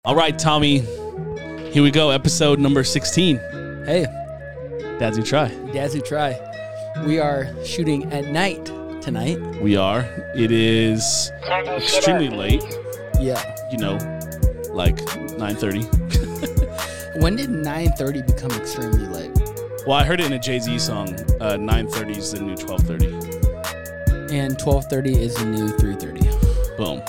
All right, Tommy. Here we go. Episode number 16. Hey, Dads Who Try. Dads Who Try. We are shooting at night tonight. We are. It is extremely late. Yeah. You know, like 9:30. When did 9:30 become extremely late? Well, I heard it in a Jay-Z song. 9:30 is the new 12:30. And 12:30 is the new 3:30. Boom.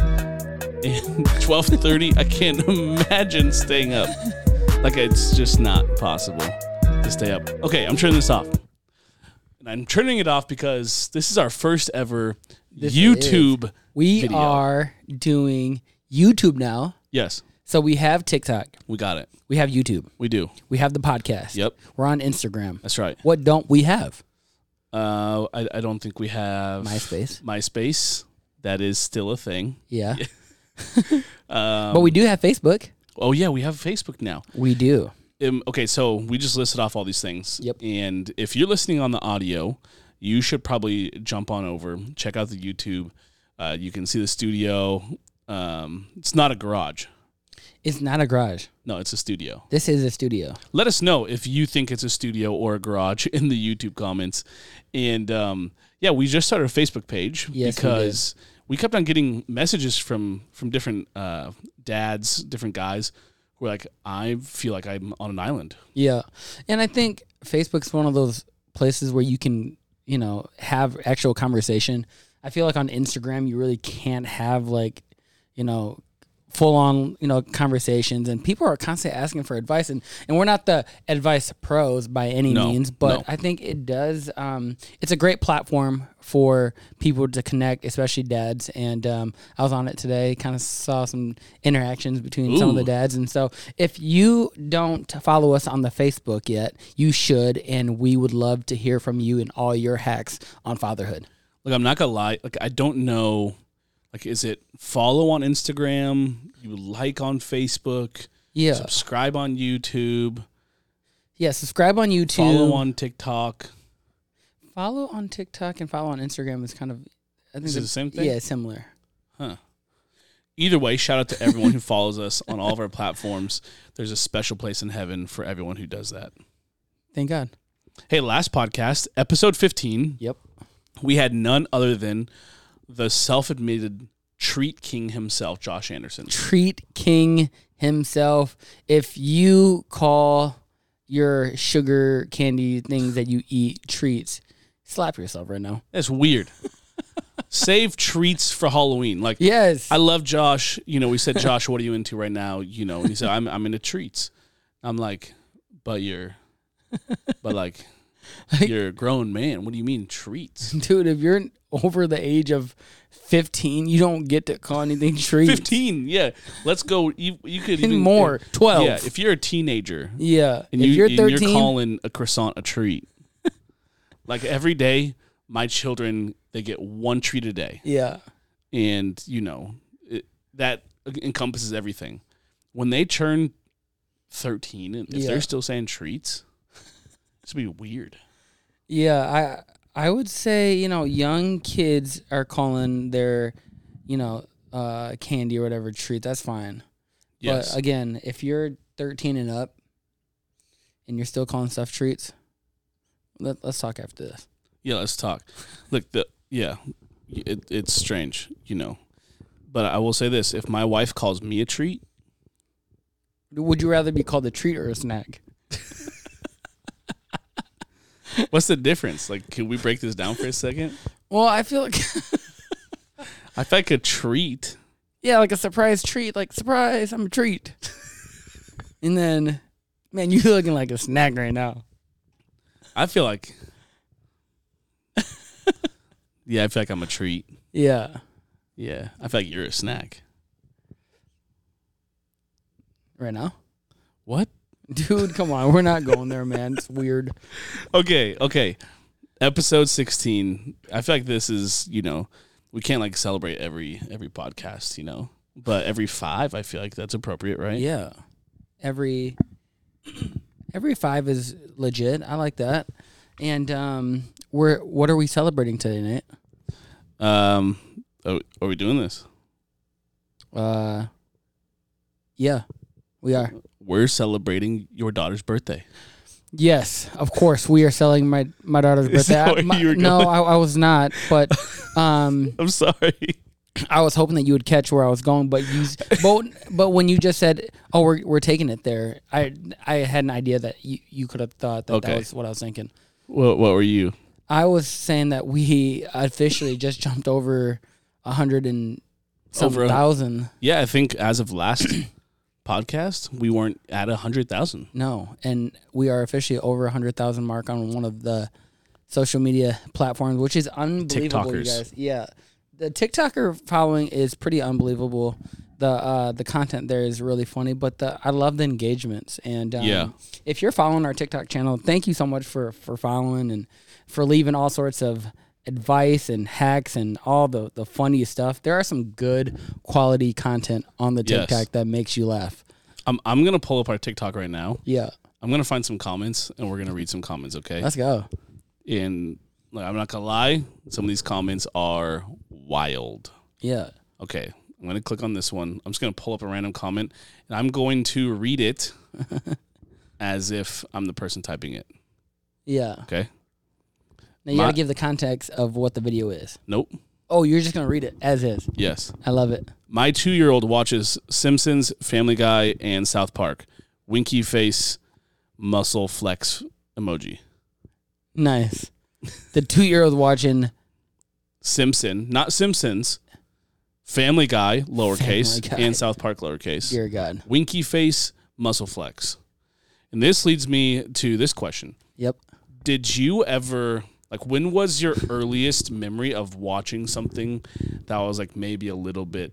And 12:30, I can't imagine staying up. Like, it's just not possible to stay up. Okay, I'm turning this off. And I'm turning it off because this is our first ever YouTube We video. are doing YouTube now. Yes, So we have TikTok. we got it. We have YouTube. We do. We have the podcast. Yep. We're on Instagram. That's right. What don't we have? I don't think we have MySpace. MySpace. That is still a thing. Yeah. But we do have Facebook. Oh, yeah, we have Facebook now. We do. Okay, so we just listed off all these things. Yep. And if you're listening on the audio, you should probably jump on over, check out the YouTube. You can see the studio. It's not a garage. It's not a garage. No, it's a studio. This is a studio. Let us know if you think it's a studio or a garage in the YouTube comments. And yeah, we just started a Facebook page because we kept on getting messages from different dads, different guys who are like, I feel like I'm on an island. Yeah. And I think Facebook's one of those places where you can, have actual conversation. I feel like on Instagram, you really can't have full on, conversations, and people are constantly asking for advice, and we're not the advice pros by any means, but I think it does, it's a great platform for people to connect, especially dads. And I was on it today, kind of saw some interactions between some of the dads. And so if you don't follow us on the Facebook yet, you should, and we would love to hear from you and all your hacks on fatherhood. Like, I'm not gonna lie, like, I don't know. Like, is it follow on Instagram, you like on Facebook, subscribe on YouTube? Yeah, subscribe on YouTube. Follow on TikTok. Follow on TikTok and follow on Instagram is kind of, I think is it the same thing? Yeah, similar. Huh. Either way, shout out to everyone who follows us on all of our platforms. There's a special place in heaven for everyone who does that. Thank God. Hey, last podcast, episode 15. Yep. We had none other than the self-admitted treat king himself, Josh Anderson. Treat king himself. If you call your sugar candy things that you eat treats, slap yourself right now. That's weird. Save treats for Halloween. Like, yes. I love Josh. We said, Josh, what are you into right now? And he said, I'm into treats. I'm like, you're a grown man. What do you mean treats? Dude, if you're over the age of 15, you don't get to call anything treats. 15, yeah. Let's go. You could even more. 12. Yeah, if you're a teenager. Yeah. And if you're 13, you're calling a croissant a treat. Like, every day, my children, they get one treat a day. Yeah. And, that encompasses everything. When they turn 13, and if they're still saying treats, it's going to be weird. Yeah, I would say, young kids are calling their, candy or whatever treat. That's fine. Yes. But again, if you're 13 and up and you're still calling stuff treats, let's talk after this. Yeah, let's talk. Look, it's strange, But I will say this. If my wife calls me a treat. Would you rather be called a treat or a snack? What's the difference? Like, can we break this down for a second? Well, I feel like I feel like a treat. Yeah, like a surprise treat. Like, surprise, I'm a treat. And then, man, you're looking like a snack right now. I feel like I feel like I'm a treat. Yeah. Yeah. I feel like you're a snack. Right now? What? Dude, come on. We're not going there, man. It's weird. Okay. Episode 16. I feel like this is, we can't celebrate every podcast, But every 5, I feel like that's appropriate, right? Yeah. Every 5 is legit. I like that. And what are we celebrating today, Nate? Are we doing this? Yeah, we are. We're celebrating your daughter's birthday. Yes, of course. We are selling my daughter's birthday. I was not, but I'm sorry. I was hoping that you would catch where I was going, but but when you just said, "Oh, we're taking it there," I had an idea that you could have thought that that was what I was thinking. What were you? I was saying that we officially just jumped over 100 and some thousand. Yeah, I think as of last podcast, we weren't at 100,000. No, and we are officially over 100,000 mark on one of the social media platforms, which is unbelievable, you guys. Yeah, the TikToker following is pretty unbelievable. The content there is really funny, but I love the engagements. And if you're following our TikTok channel, thank you so much for following and for leaving all sorts of advice and hacks and all the funniest stuff. There are some good quality content on the TikTok that makes you laugh. I'm gonna pull up our TikTok right now. Yeah, I'm gonna find some comments and we're gonna read some comments. Okay, let's go. And I'm not gonna lie, some of these comments are wild. Yeah. Okay, I'm gonna click on this one. I'm just gonna pull up a random comment and I'm going to read it as if I'm the person typing it. Yeah. Okay. Now you gotta give the context of what the video is. Nope. Oh, you're just gonna read it as is. Yes. I love it. My 2-year-old watches Simpsons, Family Guy, and South Park. Winky face, muscle flex emoji. Nice. The 2-year-old watching not Simpsons, Family Guy, lowercase, and South Park, lowercase. Dear God. Winky face, muscle flex. And this leads me to this question. Yep. Did you ever, when was your earliest memory of watching something that was maybe a little bit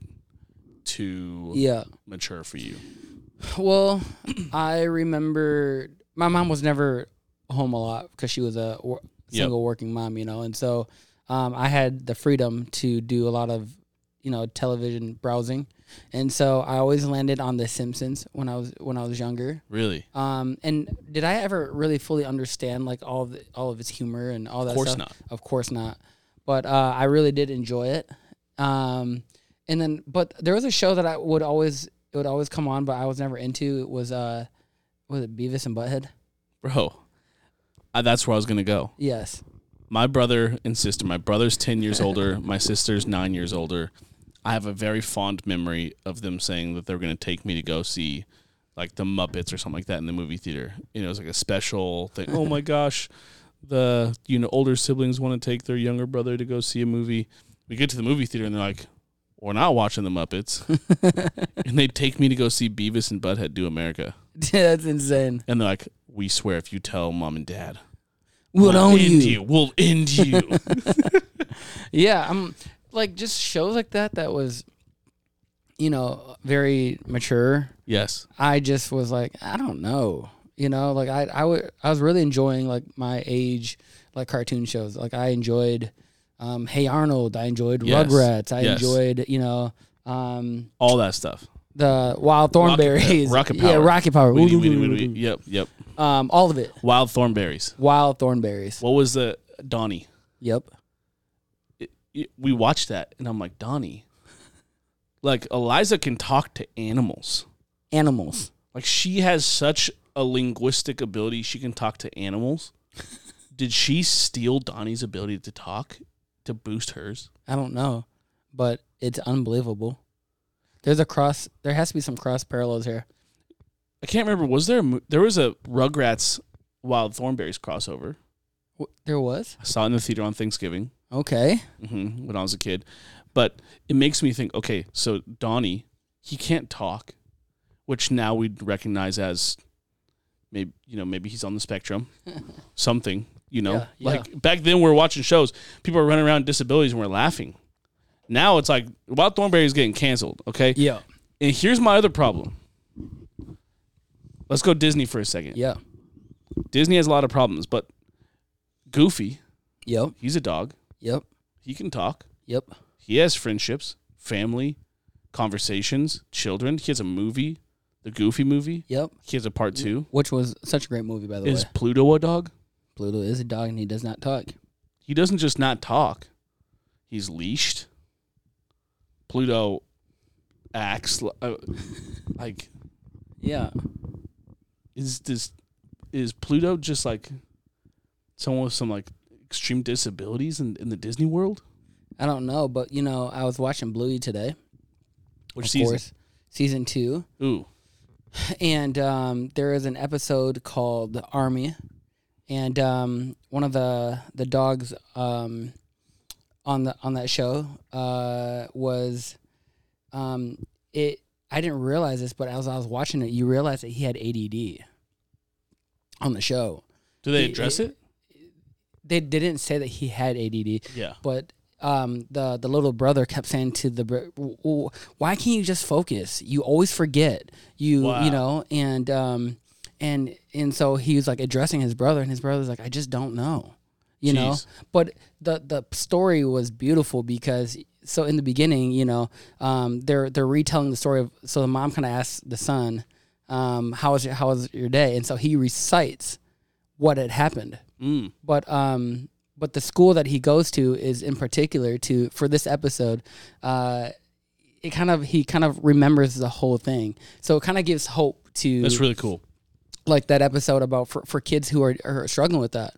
too mature for you? Well, I remember my mom was never home a lot because she was a single working mom, and so I had the freedom to do a lot of, television browsing, and so I always landed on The Simpsons when I was younger. Really? And did I ever really fully understand all of its humor and all that stuff? Of course not. Of course not. But I really did enjoy it. But there was a show that it would always come on, but I was never into. It was it Beavis and Butthead? Bro, that's where I was gonna go. Yes. My brother and sister. My brother's 10 years older. My sister's 9 years older. I have a very fond memory of them saying that they were going to take me to go see the Muppets or something like that in the movie theater. It was a special thing. Oh my gosh, the older siblings want to take their younger brother to go see a movie. We get to the movie theater and they're like, we're not watching the Muppets. And they take me to go see Beavis and Butthead Do America. That's insane. And they're like, we swear if you tell mom and dad, we'll own you. We'll end you. Yeah, I'm just shows like that was, very mature. Yes. I just was I don't know. I was really enjoying my age cartoon shows. I enjoyed Hey Arnold. I enjoyed Rugrats. I enjoyed, all that stuff. The Wild Thornberries. Rocket Power. Yeah, Rocket Power. Yep. All of it. Wild Thornberries. What was the Donnie? Yep. We watched that, and I'm like, Donnie. Eliza can talk to animals. She has such a linguistic ability. She can talk to animals. Did she steal Donnie's ability to talk to boost hers? I don't know, but it's unbelievable. There has to be some cross parallels here. I can't remember. There was a Rugrats Wild Thornberries crossover? There was? I saw it in the theater on Thanksgiving. Okay. When I was a kid. But it makes me think, okay, so Donnie, he can't talk, which now we'd recognize as maybe he's on the spectrum. Something, back then we were watching shows, people were running around with disabilities and we're laughing. Now it's Wild Thornberry is getting canceled, okay? Yeah. And here's my other problem. Let's go Disney for a second. Yeah. Disney has a lot of problems, but Goofy, yep, he's a dog. Yep. He can talk. Yep. He has friendships, family, conversations, children. He has a movie, the Goofy movie. Yep. He has a part 2. Which was such a great movie, by the way. Is Pluto a dog? Pluto is a dog, and he does not talk. He doesn't just not talk. He's leashed. Pluto acts Yeah. Is Pluto just like someone with some like extreme disabilities in the Disney World? I don't know, but I was watching Bluey today. Which season? Course, season 2. Ooh. And there is an episode called The Army, and one of the dogs on that show was it. I didn't realize this, but as I was watching it, you realize that he had ADD on the show. Do they address it? They didn't say that he had ADD. Yeah. But the little brother kept saying to why can't you just focus? You always forget. And so he was like addressing his brother, and his brother's like, I just don't know. You know? But the story was beautiful because so in the beginning, they're retelling the story of, so the mom kind of asks the son, how was your day? And so he recites what had happened. But the school that he goes to is in particular for this episode, he kind of remembers the whole thing. So it kind of gives hope to. That's really cool. Like that episode about for kids who are struggling with that,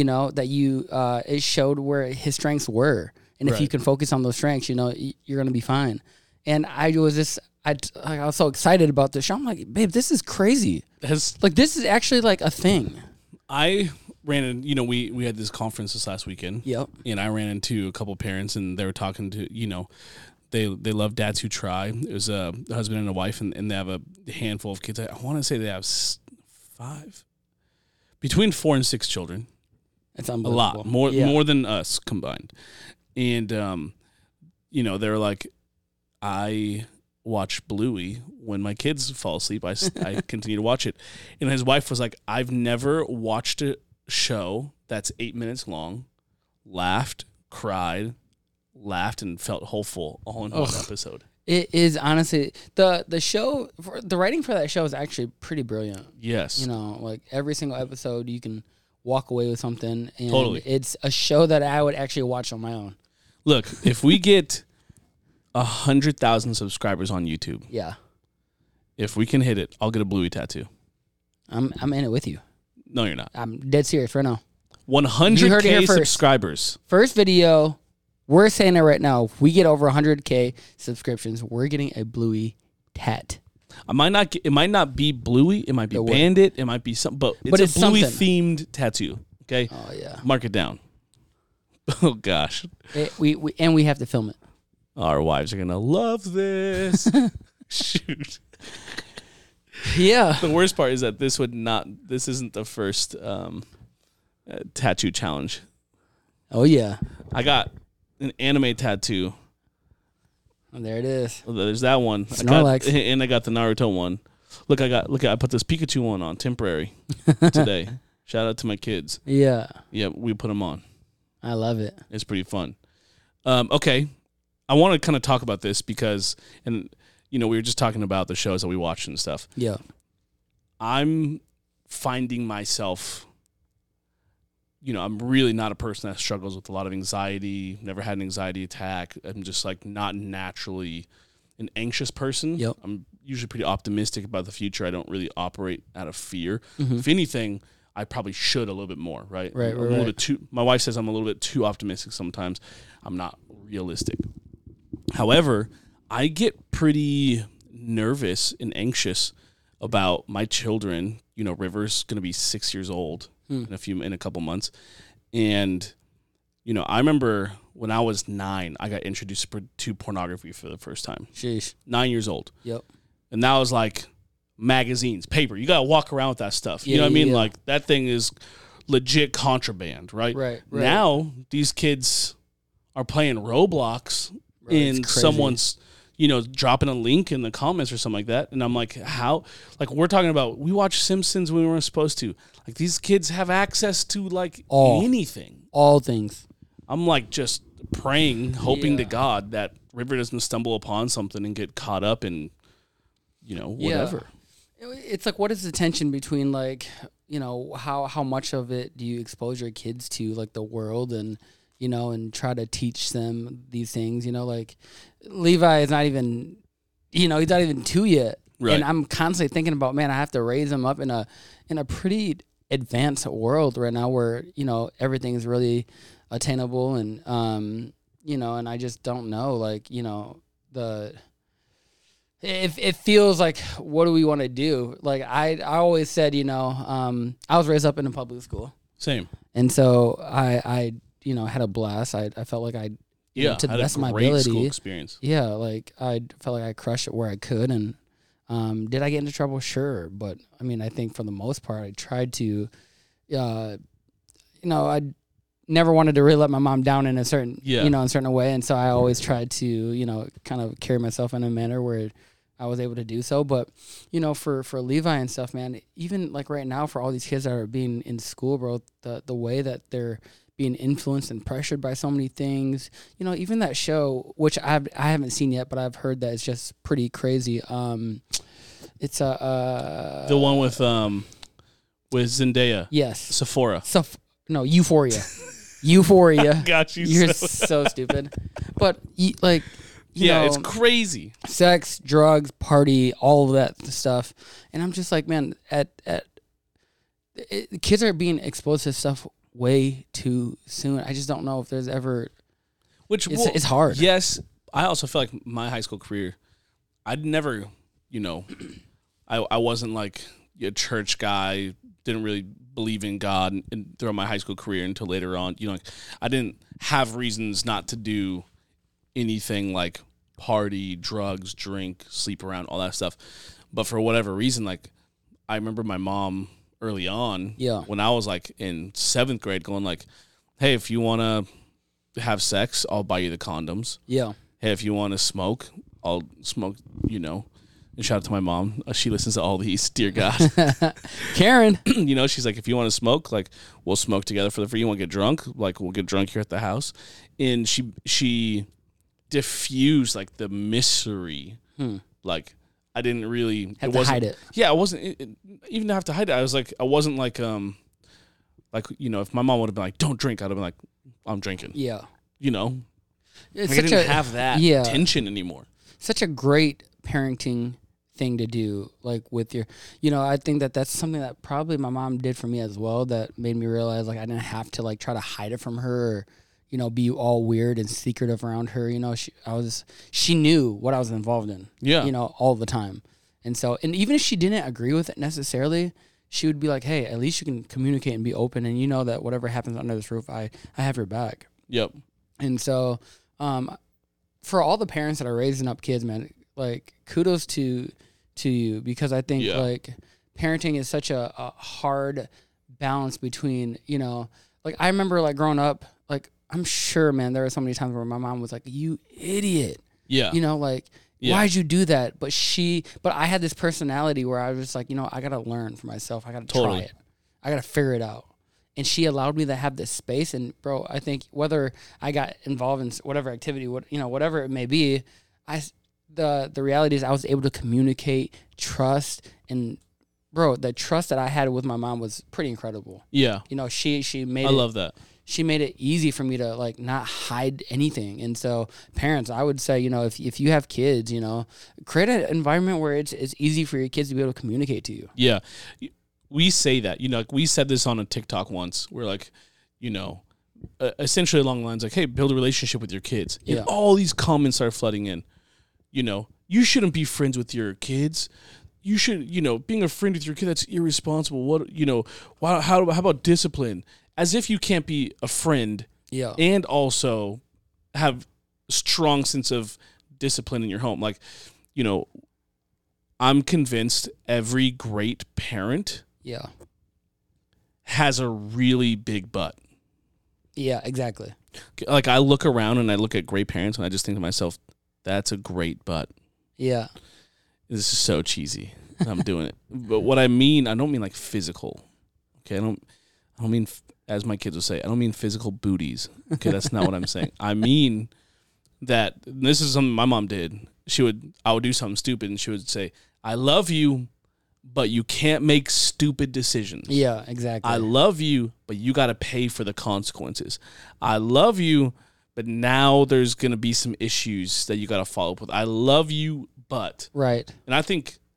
that it showed where his strengths were. And if you can focus on those strengths, you're going to be fine. And I was so excited about this show. I'm like, babe, this is crazy. This is actually like a thing. I ran in, we had this conference this last weekend. Yep. And I ran into a couple parents, and they were talking to, they love dads who try. It was a husband and a wife, and they have a handful of kids. I want to say they have 5, between 4 and 6 children. That's unbelievable. A lot more than us combined. And they were like, I watch Bluey when my kids fall asleep. I continue to watch it. And his wife was like, I've never watched a show that's 8 minutes long, laughed, cried, laughed, and felt hopeful all in one episode. It is honestly the show. The writing for that show is actually pretty brilliant. Yes, like every single episode, you can walk away with something. And totally, it's a show that I would actually watch on my own. Look, if we get 100,000 subscribers on YouTube, if we can hit it, I'll get a Bluey tattoo. I'm in it with you. No, you're not. I'm dead serious right now. 100K subscribers. First video. We're saying it right now. If we get over 100K subscriptions, we're getting a Bluey tat. It might not be Bluey. It might be Bandit. It might be something, but it's a Bluey themed tattoo. Okay. Oh yeah. Mark it down. Oh gosh. We have to film it. Our wives are gonna love this. Shoot. Yeah. The worst part is that this isn't the first tattoo challenge. Oh yeah. I got an anime tattoo. Oh, there it is. There's that one. Snorlax. I got the Naruto one. Look, I put this Pikachu one on temporary today. Shout out to my kids. Yeah. Yeah, we put them on. I love it. It's pretty fun. Okay. I want to kind of talk about this because, we were just talking about the shows that we watch and stuff. Yeah. I'm finding myself, I'm really not a person that struggles with a lot of anxiety, never had an anxiety attack. I'm just like not naturally an anxious person. Yep. I'm usually pretty optimistic about the future. I don't really operate out of fear. Mm-hmm. If anything, I probably should a little bit more, right? Right, I'm a little bit too. My wife says I'm a little bit too optimistic sometimes. I'm not realistic. However, I get pretty nervous and anxious about my children. River's going to be 6 years old in a couple months, and I remember when I was 9, I got introduced to pornography for the first time. Sheesh. 9 years old. Yep. And that was like magazines, paper. You got to walk around with that stuff. Yeah, you know what I mean? yeah. Like that thing is legit contraband, right? Right. Now these kids are playing Roblox and someone's, dropping a link in the comments or something like that. And I'm like, how? Like we're talking about, we watched Simpsons when we weren't supposed to. Like these kids have access to like anything. All things. I'm like just praying, hoping to God that River doesn't stumble upon something and get caught up in, whatever. Yeah. It's like, what is the tension between like, how much of it do you expose your kids to, like the world and, and try to teach them these things, like Levi is not even, he's not even 2 yet. Right. And I'm constantly thinking about, man, I have to raise them up in a pretty advanced world right now where, you know, everything is really attainable and, you know, and I just don't know, like, you know, it feels like, what do we want to do? Like I always said, you know, I was raised up in a public school. Same. And so I you know, had a blast. I felt like I, you know, to the best of my ability, school experience. Yeah, like I felt like I crushed it where I could. And did I get into trouble? Sure, but I mean, I think for the most part, I tried to, you know, I never wanted to really let my mom down in a certain, you know, in a certain way, and so I always tried to, you know, kind of carry myself in a manner where I was able to do so. But, you know, for Levi and stuff, man, even like right now for all these kids that are being in school, bro, the way that they're being influenced and pressured by so many things, you know, even that show, which I haven't seen yet, but I've heard that it's just pretty crazy. It's the one with Zendaya. Yes. Sephora. No, Euphoria. Euphoria. Got you. You're so stupid. But like, you know, it's crazy. Sex, drugs, party, all of that stuff, and I'm just like, man, kids are being exposed to stuff way too soon. I just don't know if there's ever, it's hard. Yes, I also feel like my high school career, I'd never, you know, I wasn't like a church guy, didn't really believe in God throughout my high school career until later on. You know, like, I didn't have reasons not to do anything like party, drugs, drink, sleep around, all that stuff. But for whatever reason, like, I remember my mom early on, when I was like in 7th grade, going like, hey, if you want to have sex, I'll buy you the condoms. Yeah. Hey, if you want to smoke, I'll smoke, you know. And shout out to my mom. She listens to all these, dear God. Karen. You know, she's like, if you want to smoke, like, we'll smoke together for the free. You want to get drunk? Like, we'll get drunk here at the house. And she diffused, like, the mystery. Like, I didn't really have to hide it. Yeah, I wasn't even to have to hide it. I was like, I wasn't like, you know, if my mom would have been like, don't drink, I'd have been like, I'm drinking. Yeah. You know, it's like, I didn't have that tension anymore. Such a great parenting thing to do, like with your, you know, I think that's something that probably my mom did for me as well, that made me realize like I didn't have to like try to hide it from her, or, you know, be all weird and secretive around her. You know, she knew what I was involved in, you know, all the time. And so, and even if she didn't agree with it necessarily, she would be like, hey, at least you can communicate and be open, and you know that whatever happens under this roof, I have your back. Yep. And so, for all the parents that are raising up kids, man, like, kudos to you, because I think like parenting is such a hard balance between, you know, like I remember like growing up, like I'm sure, man, there were so many times where my mom was like, you idiot. Yeah. You know, like, why'd you do that? But I had this personality where I was just like, you know, I got to learn for myself. I got to try it. I got to figure it out. And she allowed me to have this space. And bro, I think whether I got involved in whatever activity, whatever it may be, the reality is I was able to communicate, trust, and bro, the trust that I had with my mom was pretty incredible. Yeah. You know, she made I love that. She made it easy for me to like not hide anything. And so parents, I would say, you know, if you have kids, you know, create an environment where it's easy for your kids to be able to communicate to you. Yeah. We say that, you know, like we said this on a TikTok once. We're like, you know, essentially along the lines like, hey, build a relationship with your kids. And all these comments are flooding in. You know, you shouldn't be friends with your kids. You should, you know, being a friend with your kid, that's irresponsible. What, you know, how about discipline? As if you can't be a friend and also have a strong sense of discipline in your home. Like, you know, I'm convinced every great parent has a really big butt. Yeah, exactly. Like, I look around and I look at great parents and I just think to myself, that's a great butt. Yeah. This is so cheesy. I'm doing it. But what I mean, I don't mean like physical. Okay, I don't mean, as my kids would say, I don't mean physical booties. Okay, that's not what I'm saying. I mean that this is something my mom did. I would do something stupid and she would say, I love you, but you can't make stupid decisions. Yeah, exactly. I love you, but you got to pay for the consequences. I love you, but now there's going to be some issues that you got to follow up with. I love you, but. Right. And I think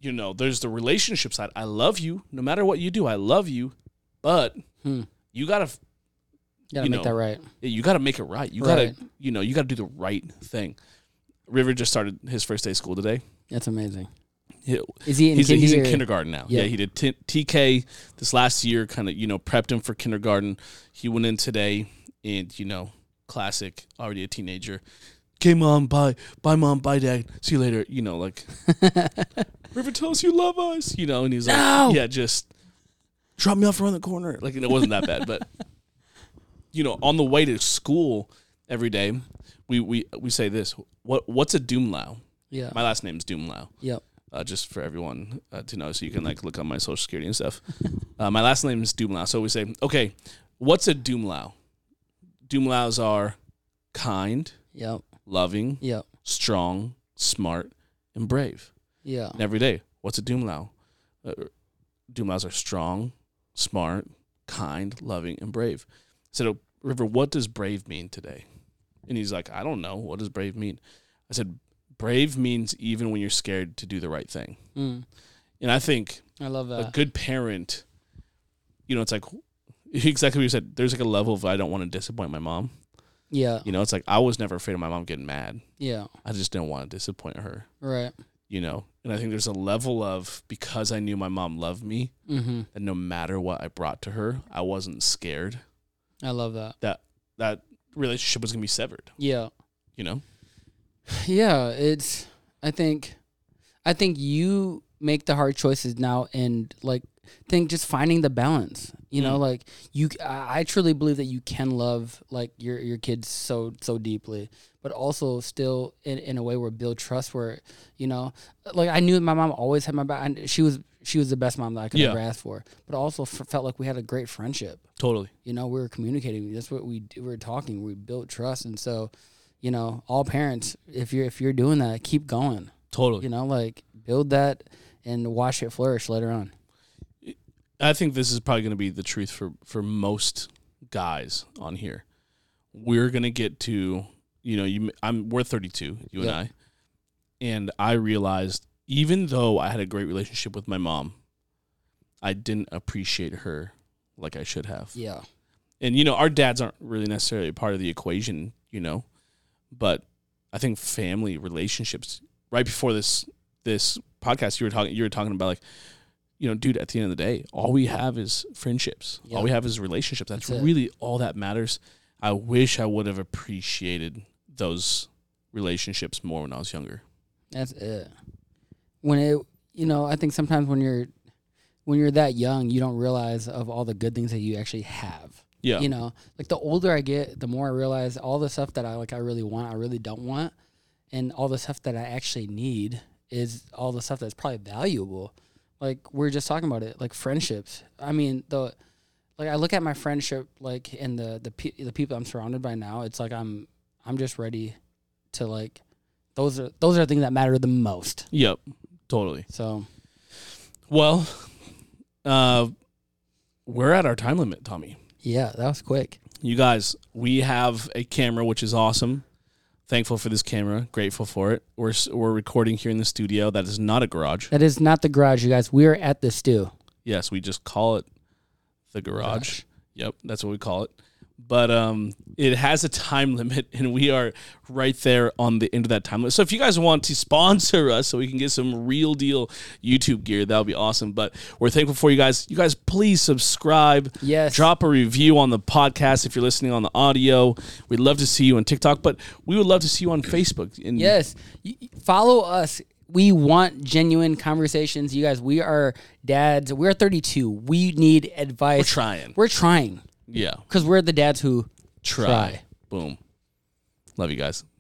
there's the relationship side. I love you. No matter what you do, I love you. But you got to make that right. You got to make it right. You got to, you got to do the right thing. River just started his first day of school today. That's amazing. Is he in he's in kindergarten now. Yeah, he did TK this last year, kind of, prepped him for kindergarten. He went in today and, classic, already a teenager. Okay, Mom, bye. Bye, Mom, bye, Dad. See you later. River, tell us you love us, and he's like, yeah, just drop me off around the corner. Like, it wasn't that bad, but, on the way to school every day, we say this, what's a Doomlau? Yeah. My last name's Doomlau. Yep. Just for everyone to know, so you can look on my social security and stuff. My last name is Doomlau. So we say, okay, what's a Doomlau? Doomlaus are kind, loving, strong, smart, and brave. Yeah. And every day, what's a Doomlau? Doomlaus are strong, smart, kind, loving, and brave. I said, River, what does brave mean today? And he's like, I don't know. What does brave mean? I said, brave means even when you're scared to do the right thing. And I think I love that. A good parent, it's like exactly what you said. There's a level of I don't want to disappoint my mom. Yeah. It's like I was never afraid of my mom getting mad. Yeah. I just didn't want to disappoint her. Right. And I think there's a level of, because I knew my mom loved me, that no matter what I brought to her, I wasn't scared. I love that. That relationship was going to be severed. Yeah. Yeah, I think you make the hard choices now, and think just finding the balance. I truly believe that you can love your kids so deeply, but also still in a way where build trust. Where I knew my mom always had my back, and she was the best mom that I could ever ask for. But also felt like we had a great friendship. Totally. We were communicating. That's what we do. We were talking. We built trust, and so. All parents, if you're doing that, keep going. Totally. Build that and watch it flourish later on. I think this is probably going to be the truth for most guys on here. We're going to get to, we're 32, you and I. And I realized, even though I had a great relationship with my mom, I didn't appreciate her like I should have. Yeah. And, our dads aren't really necessarily a part of the equation, But I think family relationships. Right before this podcast, you were talking about dude. At the end of the day, all we have is friendships. Yeah. All we have is relationships. That's really all that matters. I wish I would have appreciated those relationships more when I was younger. That's it. I think sometimes when you're that young, you don't realize of all the good things that you actually have. Yeah. The older I get, the more I realize all the stuff that I really want, I really don't want. And all the stuff that I actually need is all the stuff that's probably valuable. We're just talking about it, friendships. I mean, I look at my friendship, and the people I'm surrounded by now, it's I'm just ready to those are the things that matter the most. Yep. Totally. So. Well, we're at our time limit, Tommy. Yeah, that was quick. You guys, we have a camera, which is awesome. Thankful for this camera. Grateful for it. We're recording here in the studio. That is not a garage. That is not the garage, you guys. We are at the stew. Yes, we just call it the garage. Yep, that's what we call it. But it has a time limit, and we are right there on the end of that time limit. So if you guys want to sponsor us so we can get some real deal YouTube gear, that would be awesome. But we're thankful for you guys. You guys, please subscribe. Yes. Drop a review on the podcast if you're listening on the audio. We'd love to see you on TikTok, but we would love to see you on Facebook. Yes. Follow us. We want genuine conversations. You guys, we are dads. We're 32. We need advice. We're trying. Yeah. Because we're the dads who try. Boom. Love you guys.